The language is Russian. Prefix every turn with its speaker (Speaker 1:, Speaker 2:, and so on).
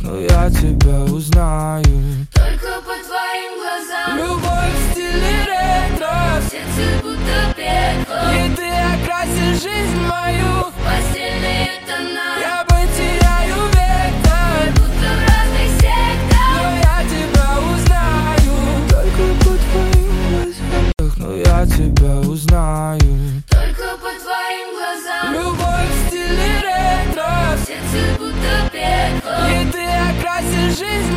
Speaker 1: но я тебя узнаю
Speaker 2: только по твоим глазам.
Speaker 1: Любовь в стиле ретро,
Speaker 2: Сердце будто пекло,
Speaker 1: и ты окрасишь жизнь мою
Speaker 2: в постельные тона.
Speaker 1: Я потеряю вектор,
Speaker 2: Будто в разных сектах,
Speaker 1: но я тебя узнаю только по твоим глазам, но я тебя узнаю
Speaker 2: только по твоим глазам.
Speaker 1: Любовь в стиле ретро,
Speaker 2: Сердце будто пекло,
Speaker 1: и ты окрасишь жизнь